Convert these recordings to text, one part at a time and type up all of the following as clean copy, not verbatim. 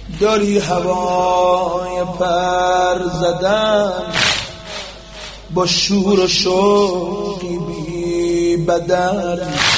داری هوای پر زدن با شور و شوقی بی بدل،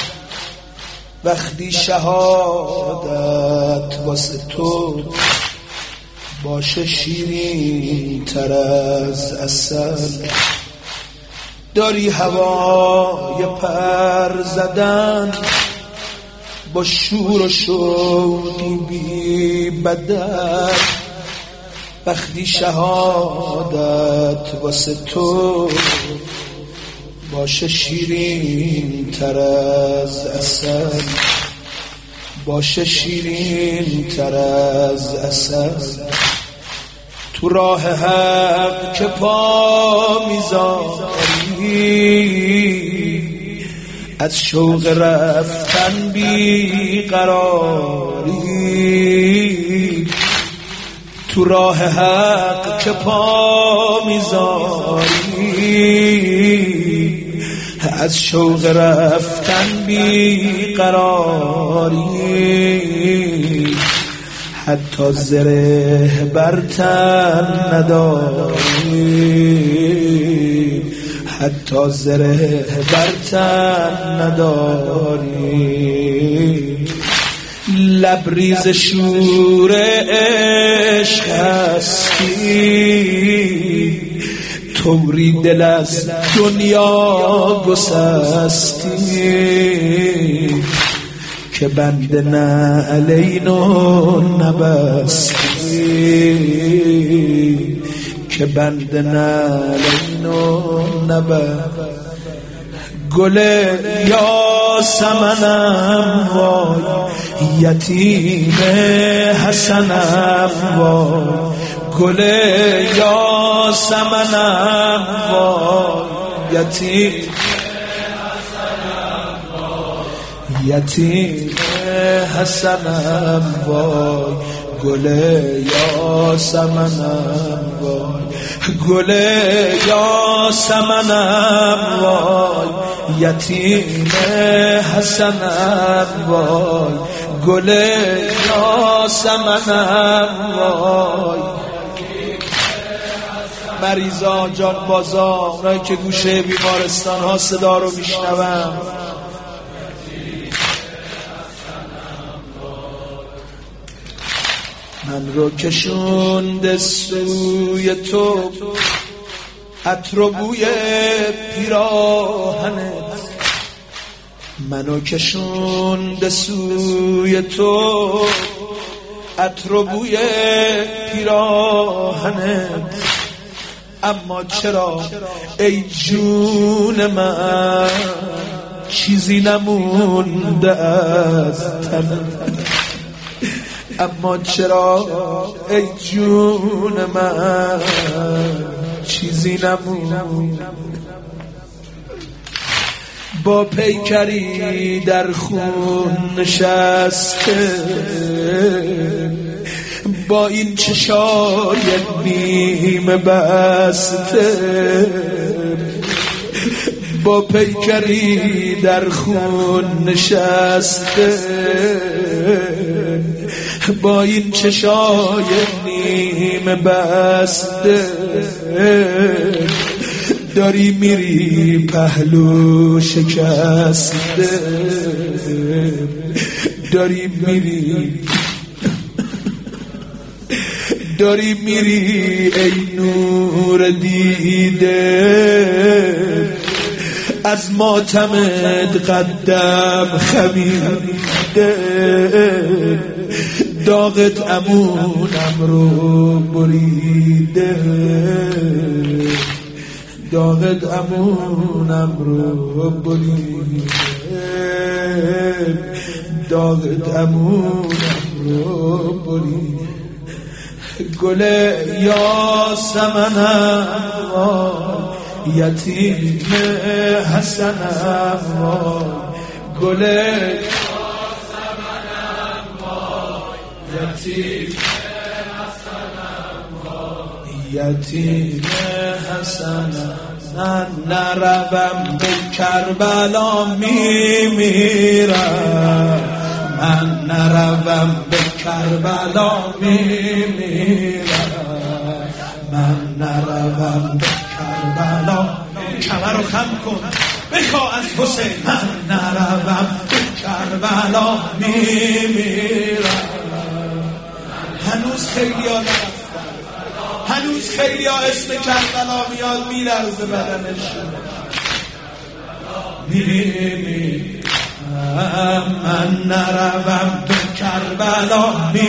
وقتی شهادت واسه تو باشه شیرین تر از عسل. داری هوای پر زدن با شور و شوقی بی بدل، وقتی شهادت واسه تو باشه شیرین تر از عسل، باشه شیرین تر از عسل. تو راه حق که پا میذاری از شوق رفتن بیقراری، تو راه حق که پا میذاری از شوق رفتن بیقراری، حتی زره بر تن نداری، حتی زره بر تن نداری. لبریز شور عشق هستی، طوری دل از دنیا گسستی، که بند نعلینو نبستی، که بند نعلینو نبستی. گل یاسمنم وای، یتیم حسنم وای، گل یاسمنم وای، یتیم حسنم وای، یتیم حسنم وای، گل یاسمنم وای، گل یاسمنم وای، یتیم حسنم وای، گل یاسمنم وای. مریضا، جانبازا، اونایی که گوشه بیمارستان ها صدا رو میشنون، من رو کشونده سوی تو عطر و بوی پیراهنت، منو کشونده سوی تو عطر و بوی پیراهنت. اما چرا ای جون من چیزی نمونده از تنت؟ اما چرا ای جون من چیزی نمونده؟ با پیکری در خون نشسته، با این چشای نیم بسته، با پیکری در خون نشسته، با این چشای نیم بسته، داری میری پهلو شکسته، داری میری، داری میری ای نور دیده، از ماتمت قدم خمیده، داغت امونم رو بریده، داغت امونم رو بریده، داغت امونم رو بریده. گل یاسمنم وای، یتیم حسنم وای، گل یاسمنم وای، یتیم حسنم وای، یتیم حسنم. من نروم به کربلا میمیرم، من نروم به کربلا میمیرم، من نروم به کربلا. کمر رو خم کن بخواه از حسین، من نروم به کربلا میمیرم. هنوز خیلی ها نرفتن، هنوز خیلی ها اسم کربلا میاد میلرزه بدنشون. من نروم به کربلا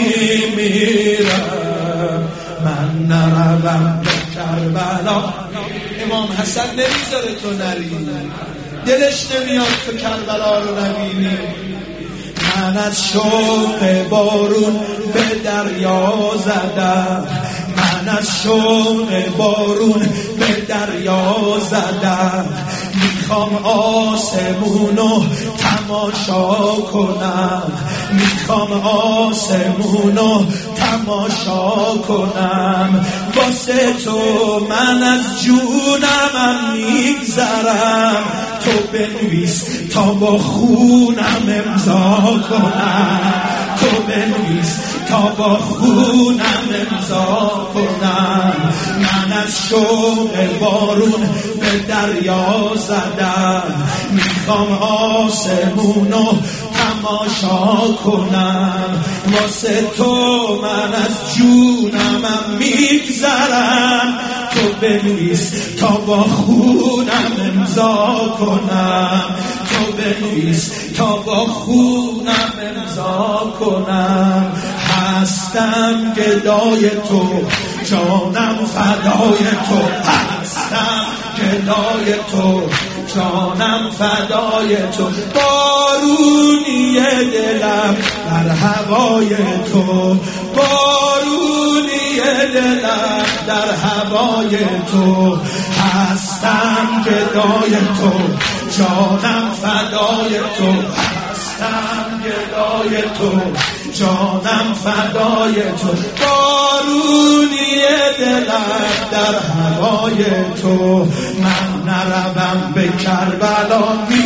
میمیرم، من نروم به کربلا. امام حسن نمیذاره تو نری، دلش نمیاد تو کربلا رو نبینی. من از شوق بارون به دریا زدم، من از شوق بارون به دریا زدم. میخوام آسمونو تماشا کنم، میخوام آسمونو تماشا کنم. واسه تو من از جونم میگذرم، تو بنویس تا با خونم امضا کنم، تو بنویس تا با خونم امضا کنم. من از شوق بارون به دریا زدم، میخوام آسمونو تماشا کنم. واسه تو من از جونم میگذرم، تو بنویس تا با خونم امضا کنم، تو بنویس تا با خونم امضا کنم. هستم گدای تو، جانم فدای تو، هستم گدای تو، جانم فدای تو. بارونی دلم در هوای تو، بارونی دلم در هوای تو. هستم گدای تو، جانم فدای تو، هستم گدای تو، جانم فدای تو. بارونی دلم در هوای تو. من نروم به کربلا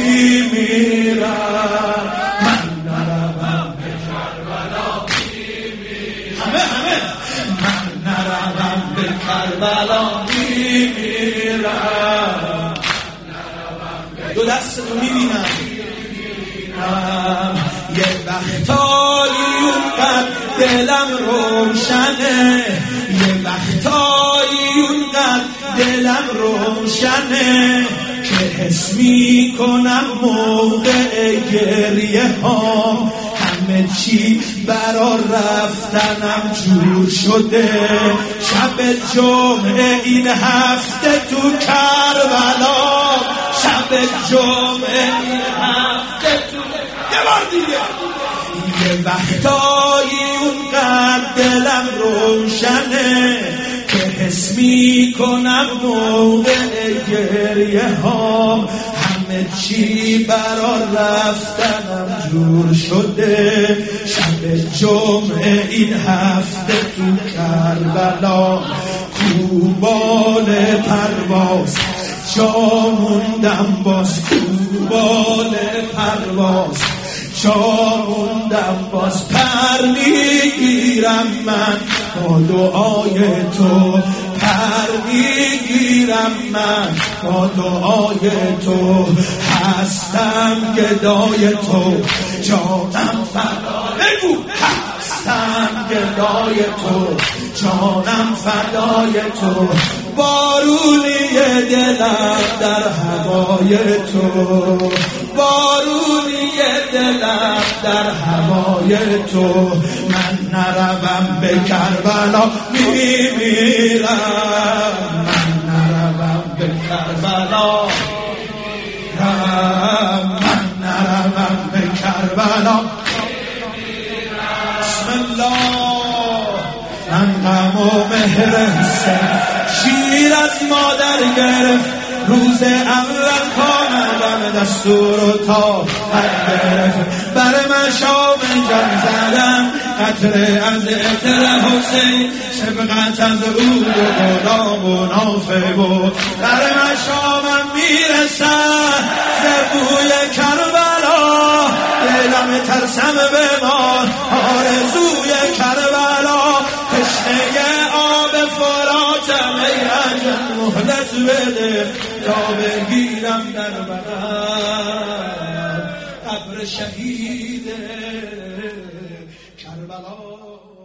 میمیرم، من نروم به کربلا میمیرم. همه من نروم به کربلا میمیرم. دو دستتو میبینم، یه وقتایی اونقدر دلم روشنه، یه وقتایی اونقدر دلم روشنه که حس میکنم موقع گریه هام همه چی برا رفتنم جور شده. شب جمعه این هفته تو کربلا، شب جمعه این هفته تو. یه بار دیگه. یه وقتایی اونقدر دلم روشنه که حس میکنم موقع گریه هام همه چی برا رفتنم جور شده. شب جمعه این هفته تو کربلا، کوبال پرواز جا موندم باز، کوبال پرواز جا موندم باز. پر میگیرم من با دعای تو، پر میگیرم من با دعای تو. هستم گدای تو، جانم فدای تو، هستم گدای تو، جانم فدای تو. بارونی دلم در هوای تو، بارونی دلم در هوای تو. من نروم به کربلا میمیرم، من نروم به کربلا، من نروم به کربلا. بسم الله. من غم و مهر شیر از مادر گرفت، روز اول کامدم دستور و تا گرفت. بر من شام جان زدم قطره از عطر حسین، سبقت از عود و گلاب و نافه بود. بر من شامم میرسد زبوی کربلا، دلم ترسم بمان آرزوی ای اجل مهلت بده تا بگیرم در بغل قبر شهید کربلا.